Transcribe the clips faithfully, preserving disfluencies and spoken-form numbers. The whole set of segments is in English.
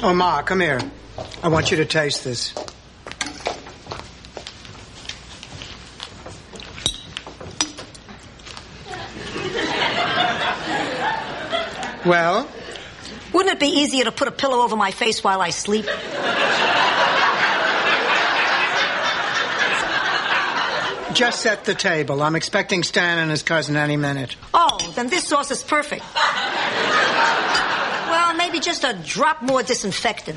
Oh, Ma, come here. I want you to taste this. Well? Wouldn't it be easier to put a pillow over my face while I sleep? Just set the table. I'm expecting Stan and his cousin any minute. Oh, then this sauce is perfect. Well, maybe just a drop more disinfectant.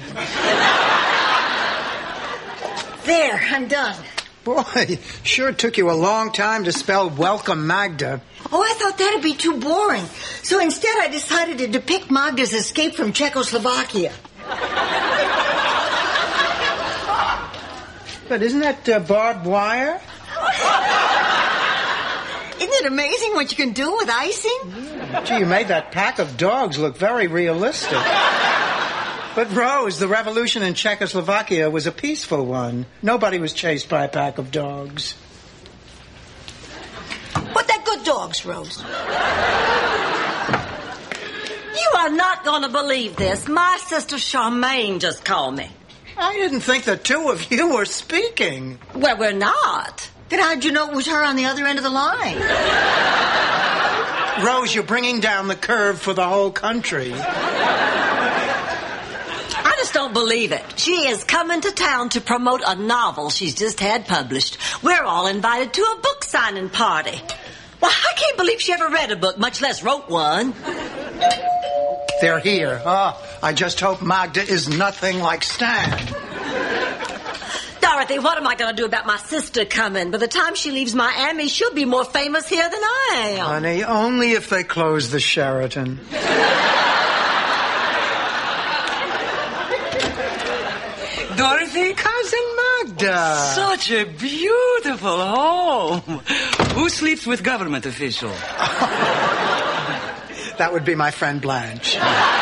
There, I'm done. Boy, sure took you a long time to spell Welcome Magda. Oh, I thought that'd be too boring. So instead I decided to depict Magda's escape from Czechoslovakia. But isn't that uh, barbed wire? Isn't it amazing what you can do with icing? Yeah. Gee, you made that pack of dogs look very realistic. But Rose, the revolution in Czechoslovakia was a peaceful one. Nobody was chased by a pack of dogs. But they're good dogs, Rose. You are not going to believe this. My sister Charmaine just called me. I didn't think the two of you were speaking. Well, we're not. Then how'd you know it was her on the other end of the line? Rose, you're bringing down the curve for the whole country. I just don't believe it. She is coming to town to promote a novel she's just had published. We're all invited to a book signing party. Well, I can't believe she ever read a book, much less wrote one. They're here. Oh, I just hope Magda is nothing like Stan. Dorothy, what am I going to do about my sister coming? By the time she leaves Miami, she'll be more famous here than I am. Honey, only if they close the Sheraton. Dorothy? Cousin Magda. Such a beautiful home. Who sleeps with government official? That would be my friend Blanche.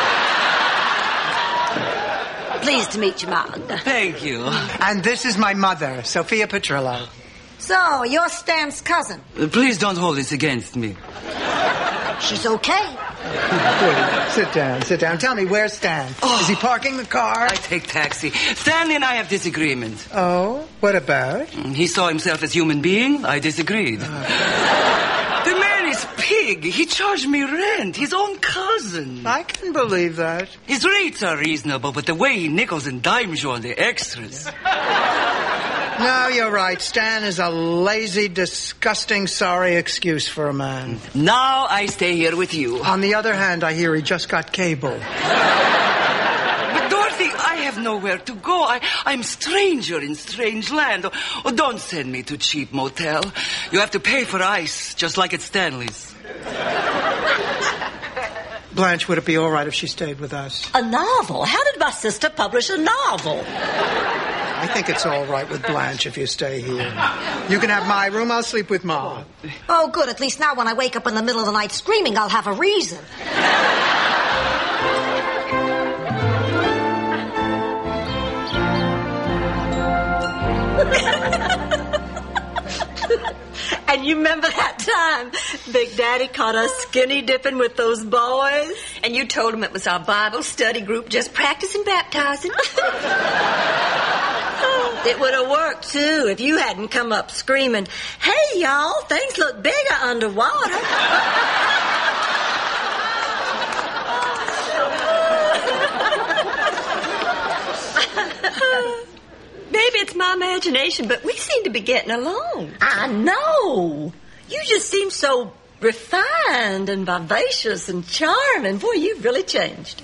Pleased to meet you, Magda. Thank you. And this is my mother, Sophia Petrillo. So, you're Stan's cousin. Please don't hold this against me. She's okay. Please, sit down, sit down. Tell me, where's Stan? Oh. Is he parking the car? I take taxi. Stanley and I have disagreement. Oh, what about? He saw himself as human being. I disagreed. Uh. The man is pig. He charged me rent. His own cousin. I can believe that. His rates are reasonable, but the way he nickels and dimes you on the extras. No, you're right. Stan is a lazy, disgusting, sorry excuse for a man. Now I stay here with you. On the other hand, I hear he just got cable. But Dorothy, I have nowhere to go. I, I'm stranger in strange land. Oh, oh, don't send me to cheap motel. You have to pay for ice, just like at Stanley's. Blanche, would it be all right if she stayed with us? A novel? How did my sister publish a novel? I think it's all right with Blanche if you stay here. You can have my room. I'll sleep with Ma. Oh, good. At least now when I wake up in the middle of the night screaming, I'll have a reason. And you remember that time Big Daddy caught us skinny dipping with those boys? And you told him it was our Bible study group just practicing baptizing. It would have worked, too, if you hadn't come up screaming, "Hey, y'all, things look bigger underwater." Maybe it's my imagination, but we seem to be getting along. I know. You just seem so refined and vivacious and charming. Boy, you've really changed.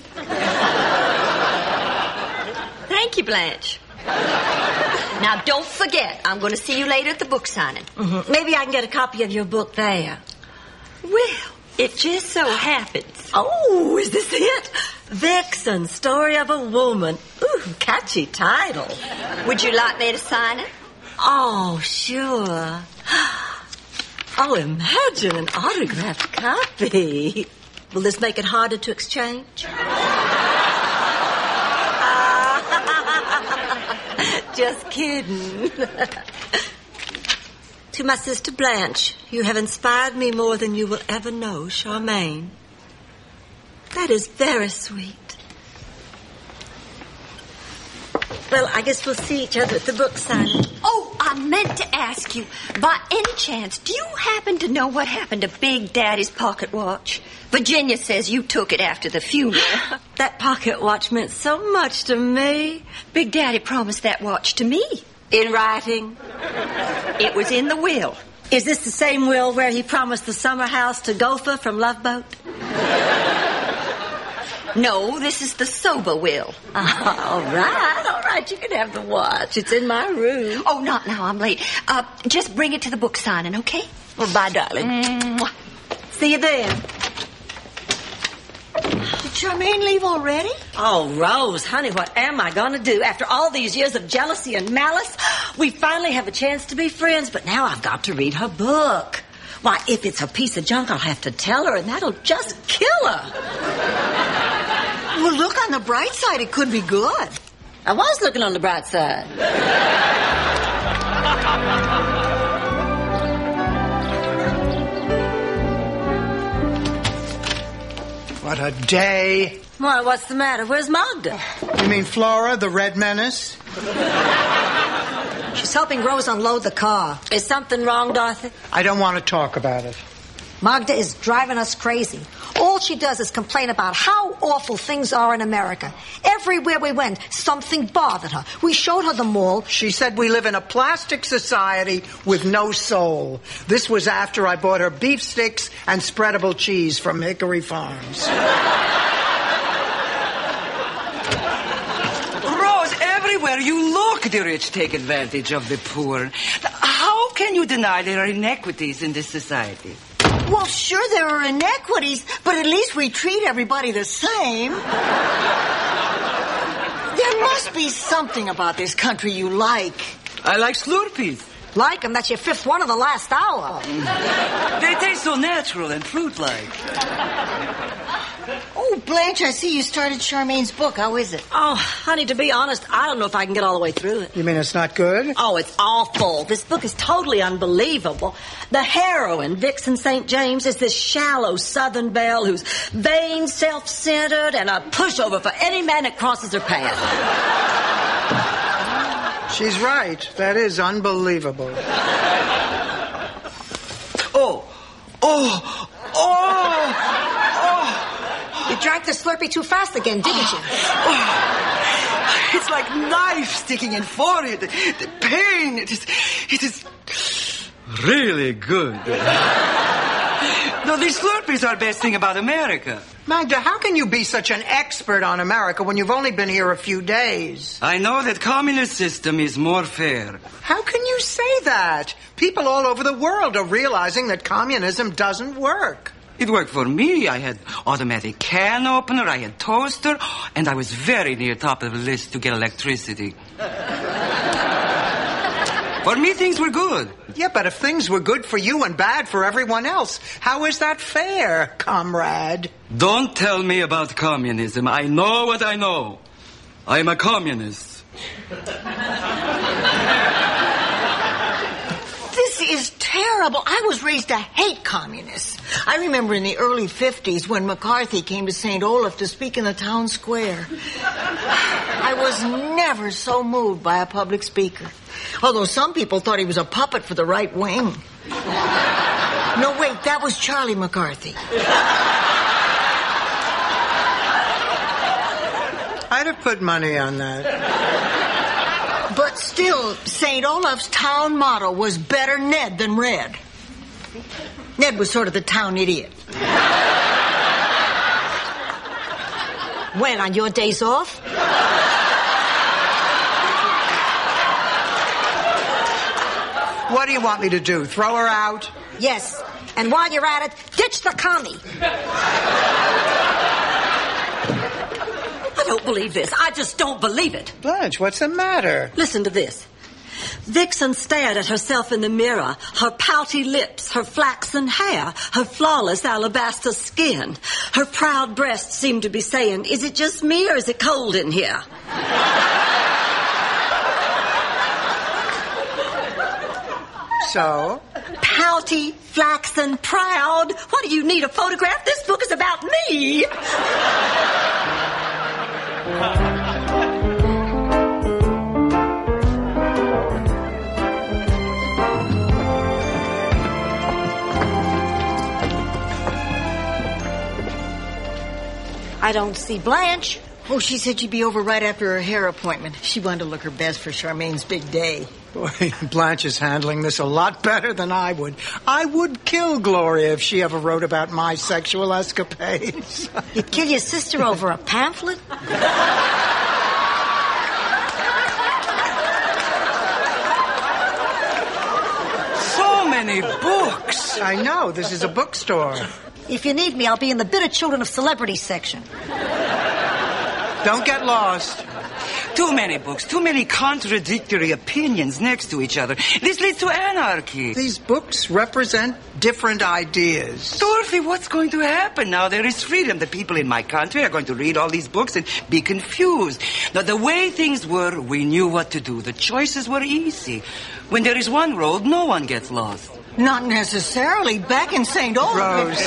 Thank you, Blanche. Now, don't forget, I'm going to see you later at the book signing. Mm-hmm. Maybe I can get a copy of your book there. Well, it just so happens. Oh, is this it? Vixen, Story of a Woman. Ooh, catchy title. Would you like me to sign it? Oh, sure. Oh, imagine an autographed copy. Will this make it harder to exchange? Just kidding. To my sister Blanche, you have inspired me more than you will ever know, Charmaine. That is very sweet. Well, I guess we'll see each other at the book signing. Oh, I meant to ask you, by any chance, do you happen to know what happened to Big Daddy's pocket watch? Virginia says you took it after the funeral. That pocket watch meant so much to me. Big Daddy promised that watch to me. In writing? It was in the will. Is this the same will where he promised the summer house to Gopher from Love Boat? No, this is the sober will. Oh, all right, all right. You can have the watch. It's in my room. Oh, not now. I'm late. Uh, just bring it to the book signing, okay? Well, bye, darling. Mwah. See you then. Did Charmaine leave already? Oh, Rose, honey, what am I going to do? After all these years of jealousy and malice, we finally have a chance to be friends, but now I've got to read her book. Why, if it's a piece of junk, I'll have to tell her, and that'll just kill her. Well, look on the bright side. It could be good. I was looking on the bright side. What a day. Why, what's the matter? Where's Magda? You mean Flora, the Red Menace? She's helping Rose unload the car. Is something wrong, Dorothy? I don't want to talk about it. Magda is driving us crazy. All she does is complain about how awful things are in America. Everywhere we went, something bothered her. We showed her the mall. She said we live in a plastic society with no soul. This was after I bought her beef sticks and spreadable cheese from Hickory Farms. Rose, everywhere you look, the rich take advantage of the poor. How can you deny there are inequities in this society? Well, sure, there are inequities, but at least we treat everybody the same. There must be something about this country you like. I like Slurpees. Like them, that's your fifth one of the last hour. They taste so natural and fruit-like. Oh, Blanche, I see you started Charmaine's book. How is it? Oh, honey, to be honest, I don't know if I can get all the way through it. You mean it's not good? Oh, it's awful. This book is totally unbelievable. The heroine, Vixen Saint James, is this shallow Southern belle who's vain, self-centered, and a pushover for any man that crosses her path. She's right. That is unbelievable. Oh, oh, oh, oh. You drank the Slurpee too fast again, didn't you? Oh, it's like knife sticking in forehead. The pain, it is, it is really good. No, these Slurpees are best thing about America. Magda, how can you be such an expert on America when you've only been here a few days? I know that communist system is more fair. How can you say that? People all over the world are realizing that communism doesn't work. It worked for me. I had automatic can opener, I had toaster, and I was very near top of the list to get electricity. For me, things were good. Yeah, but if things were good for you and bad for everyone else, how is that fair, comrade? Don't tell me about communism. I know what I know. I'm a communist. This is terrible. I was raised to hate communists. I remember in the early fifties when McCarthy came to Saint Olaf to speak in the town square. I was never so moved by a public speaker. Although some people thought he was a puppet for the right wing. No, wait, that was Charlie McCarthy. I'd have put money on that. But still, Saint Olaf's town motto was better Ned than Red. Ned was sort of the town idiot. When, on your days off? What do you want me to do, throw her out? Yes. And while you're at it, ditch the commie. I don't believe this. I just don't believe it. Blanche, what's the matter? Listen to this. Vixen stared at herself in the mirror, her pouty lips, her flaxen hair, her flawless alabaster skin. Her proud breast seemed to be saying, is it just me or is it cold in here? So? Pouty, flaxen, proud. What do you need a photograph? This book is about me. I don't see Blanche. Oh, she said she'd be over right after her hair appointment. She wanted to look her best for Charmaine's big day. Boy, Blanche is handling this a lot better than I would. I would kill Gloria if she ever wrote about my sexual escapades. You'd kill your sister over a pamphlet? So many books. I know, this is a bookstore. If you need me, I'll be in the Bitter Children of Celebrity section. Don't get lost. Too many books, too many contradictory opinions next to each other. This leads to anarchy. These books represent different ideas. Dorothy, what's going to happen now? There is freedom. The people in my country are going to read all these books and be confused. Now, the way things were, we knew what to do. The choices were easy. When there is one road, no one gets lost. Not necessarily. Back in Saint Olaf. Rose.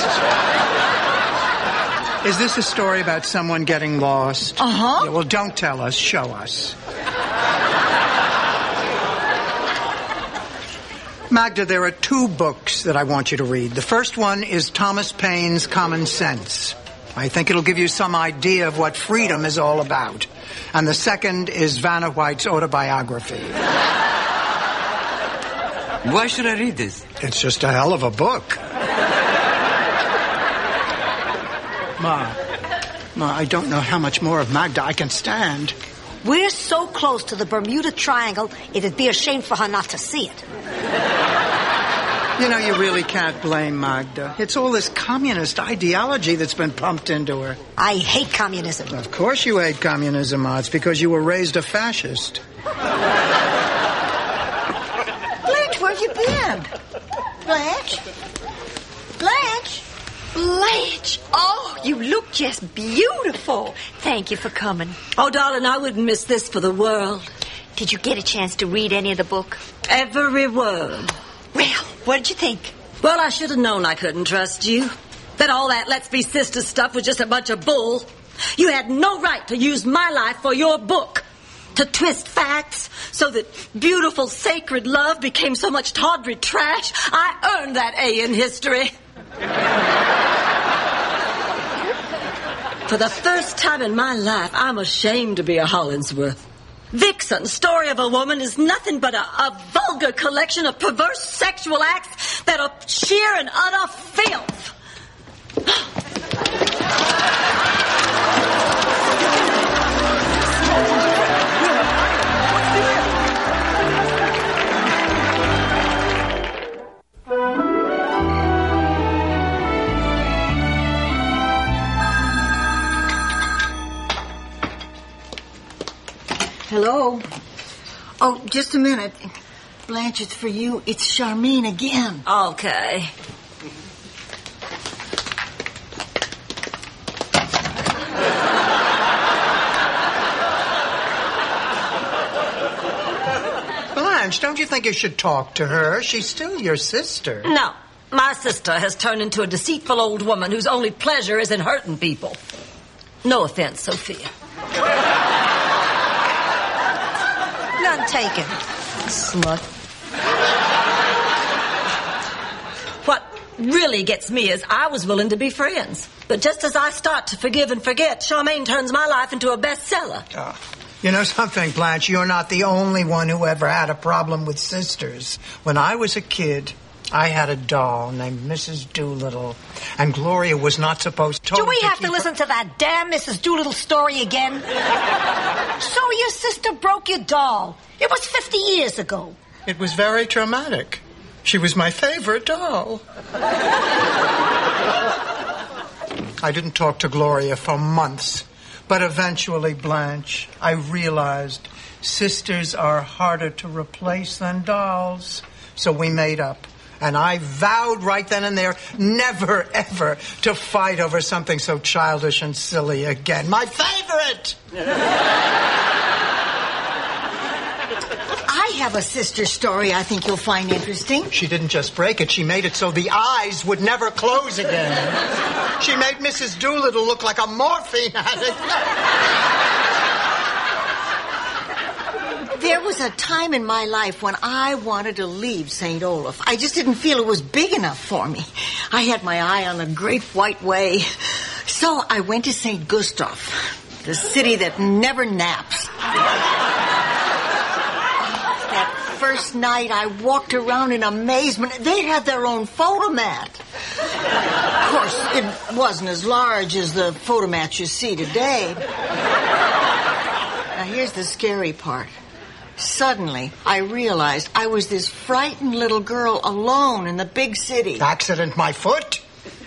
Is this a story about someone getting lost? Uh-huh. Yeah, well, don't tell us. Show us. Magda, there are two books that I want you to read. The first one is Thomas Paine's Common Sense. I think it'll give you some idea of what freedom is all about. And the second is Vanna White's autobiography. Why should I read this? It's just a hell of a book. Ma, Ma, I don't know how much more of Magda I can stand. We're so close to the Bermuda Triangle, it'd be a shame for her not to see it. You know, you really can't blame Magda. It's all this communist ideology that's been pumped into her. I hate communism. Of course you hate communism, Ma. It's because you were raised a fascist. Blanche, where have you been? Blanche? Blanche? Blanche, oh, you look just beautiful. Thank you for coming. Oh, darling, I wouldn't miss this for the world. Did you get a chance to read any of the book? Every word. Well, what did you think? Well, I should have known I couldn't trust you. That all that Let's Be Sisters stuff was just a bunch of bull. You had no right to use my life for your book. To twist facts so that beautiful, sacred love became so much tawdry trash. I earned that A in history. For the first time in my life, I'm ashamed to be a Hollingsworth. Vixen, Story of a Woman, is nothing but a, a vulgar collection of perverse sexual acts that are sheer and utter filth. Hello? Oh, just a minute. Blanche, it's for you. It's Charmaine again. Okay. Blanche, don't you think you should talk to her? She's still your sister. No. My sister has turned into a deceitful old woman whose only pleasure is in hurting people. No offense, Sophia. None taken. Slut. What really gets me is I was willing to be friends. But just as I start to forgive and forget, Charmaine turns my life into a bestseller. Oh. You know something, Blanche? You're not the only one who ever had a problem with sisters. When I was a kid, I had a doll named Missus Doolittle, and Gloria was not supposed to... Do we to have to listen her... to that damn Missus Doolittle story again? So your sister broke your doll. It was fifty years ago. It was very traumatic. She was my favorite doll. I didn't talk to Gloria for months, but eventually, Blanche, I realized sisters are harder to replace than dolls, so we made up. And I vowed right then and there never, ever to fight over something so childish and silly again. My favorite! I have a sister story I think you'll find interesting. She didn't just break it. She made it so the eyes would never close again. She made Missus Doolittle look like a morphine addict. There was a time in my life when I wanted to leave Saint Olaf. I just didn't feel it was big enough for me. I had my eye on the Great White Way. So I went to Saint Gustav, the city that never naps. That first night I walked around in amazement. They had their own photomat. Of course, it wasn't as large as the photomat you see today. Now, here's the scary part. Suddenly, I realized I was this frightened little girl alone in the big city. Accident, my foot?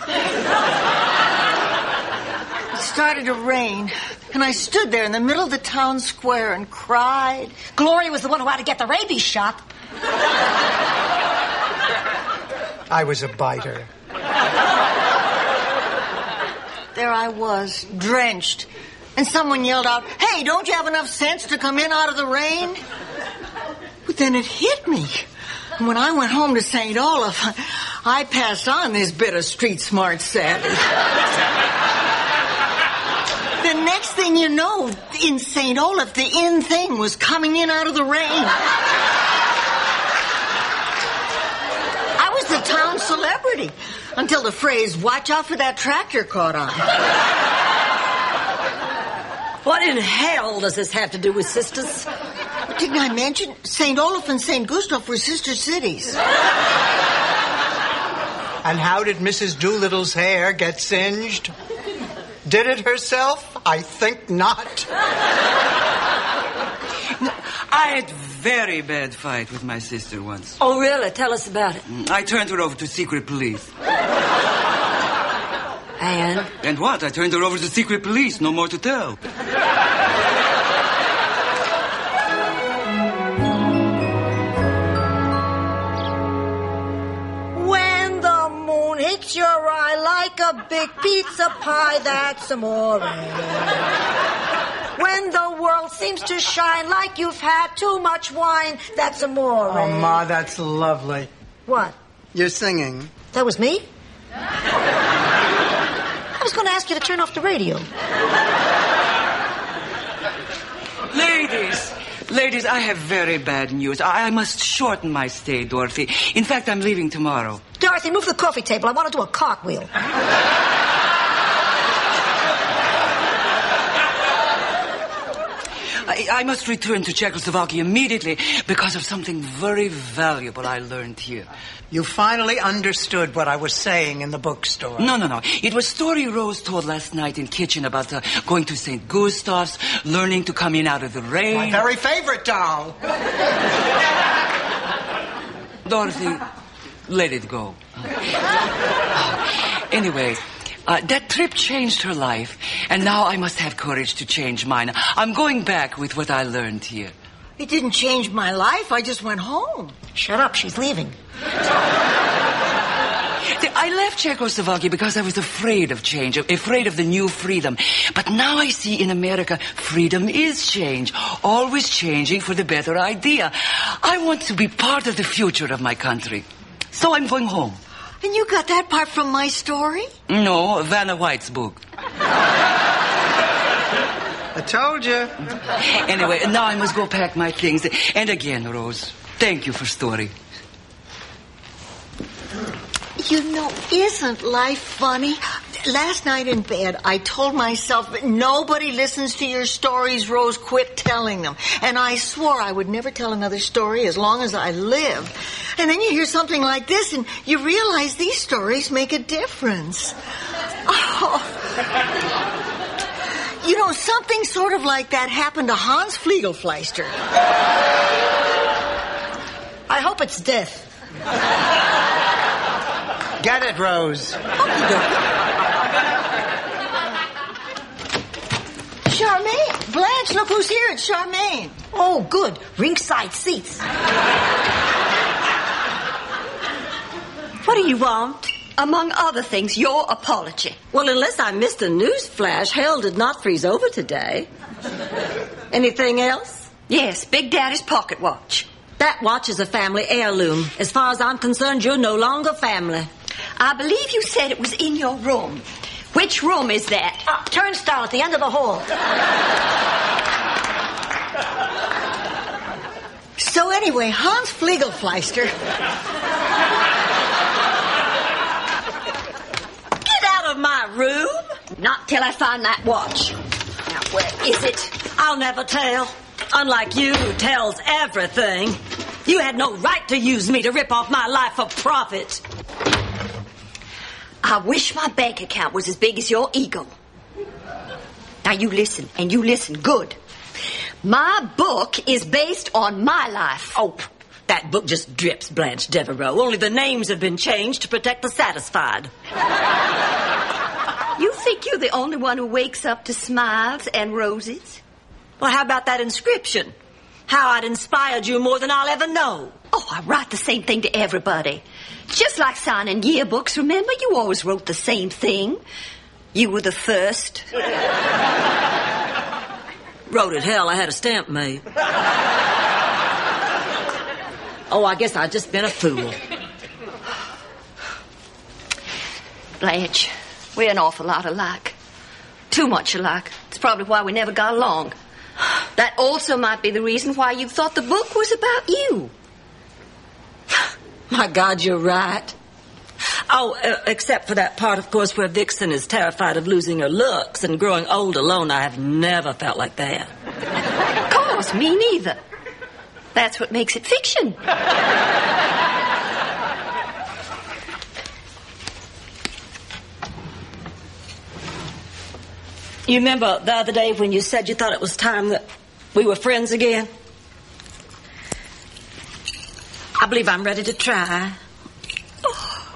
It started to rain, and I stood there in the middle of the town square and cried. Gloria was the one who had to get the rabies shot. I was a biter. There I was, drenched. And someone yelled out, "Hey, don't you have enough sense to come in out of the rain?" But then it hit me. And when I went home to Saint Olaf, I passed on this bit of street smart savvy. The next thing you know, in Saint Olaf, the in thing was coming in out of the rain. I was the town celebrity until the phrase, "Watch out for that tractor," caught on. What in hell does this have to do with sisters? Didn't I mention Saint Olaf and Saint Gustav were sister cities? And how did Missus Doolittle's hair get singed? Did it herself? I think not. I had a very bad fight with my sister once. Oh, really? Tell us about it. I turned her over to secret police. And? And what? I turned her over to secret police. No more to tell. When the moon hits your eye like a big pizza pie, that's amore. When the world seems to shine like you've had too much wine, that's amore. Oh, Ma, that's lovely. What? You're singing. That was me? I was going to ask you to turn off the radio. Ladies, ladies, I have very bad news. I, I must shorten my stay, Dorothy. In fact, I'm leaving tomorrow. Dorothy, move the coffee table. I want to do a cartwheel. I, I must return to Czechoslovakia immediately because of something very valuable I learned here. You finally understood what I was saying in the bookstore. No, no, no. It was a story Rose told last night in kitchen about uh, going to Saint Gustav's, learning to come in out of the rain. My very favorite doll. Dorothy, let it go. Anyway, uh, that trip changed her life, and now I must have courage to change mine. I'm going back with what I learned here. It didn't change my life. I just went home. Shut up. She's leaving. I left Czechoslovakia because I was afraid of change, afraid of the new freedom. But now I see in America, freedom is change, always changing for the better idea. I want to be part of the future of my country. So I'm going home. And you got that part from my story? No, Vanna White's book. I told you. Anyway, now I must go pack my things. And again, Rose, thank you for story. You know, isn't life funny? Last night in bed, I told myself that nobody listens to your stories, Rose. Quit telling them. And I swore I would never tell another story as long as I lived. And then you hear something like this, and you realize these stories make a difference. Oh. You know, something sort of like that happened to Hans Fliegelfleister. I hope it's death. Get it, Rose. Charmaine. Blanche, look who's here. It's Charmaine. Oh, good. Ringside seats. What do you want? Among other things, your apology. Well, unless I missed a news flash, hell did not freeze over today. Anything else? Yes, Big Daddy's pocket watch. That watch is a family heirloom. As far as I'm concerned, you're no longer family. I believe you said it was in your room. Which room is that? Uh, turnstile at the end of the hall. So anyway, Hans Fliegelfleister... Get out of my room! Not till I find that watch. Now, where is it? I'll never tell. Unlike you, who tells everything. You had no right to use me to rip off my life for profit. I wish my bank account was as big as your ego. Now you listen, and you listen good. My book is based on my life. Oh, that book just drips, Blanche Devereaux. Only the names have been changed to protect the satisfied. You think you're the only one who wakes up to smiles and roses? Well, how about that inscription? How I'd inspired you more than I'll ever know. Oh, I write the same thing to everybody. Just like signing yearbooks, remember? You always wrote the same thing. You were the first. Wrote it, hell, I had a stamp made. Oh, I guess I've just been a fool. Blanche, we're an awful lot alike. Too much alike. It's probably why we never got along. That also might be the reason why you thought the book was about you. My God, you're right. Oh, uh, except for that part, of course, where Vixen is terrified of losing her looks and growing old alone. I have never felt like that. Of course, me neither. That's what makes it fiction. You remember the other day when you said you thought it was time that we were friends again? I believe I'm ready to try. Oh.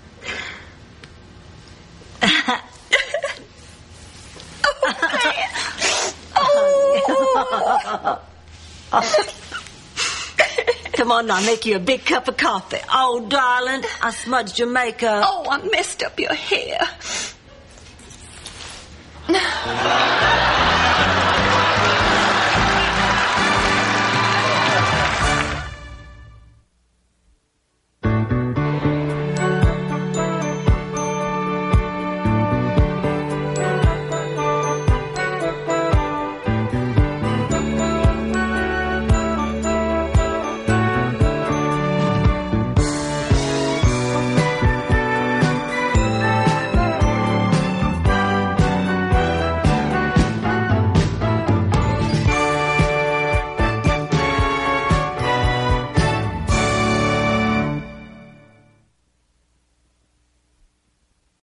Oh. Come on now, make you a big cup of coffee. Oh, darling, I smudged your makeup. Oh, I messed up your hair.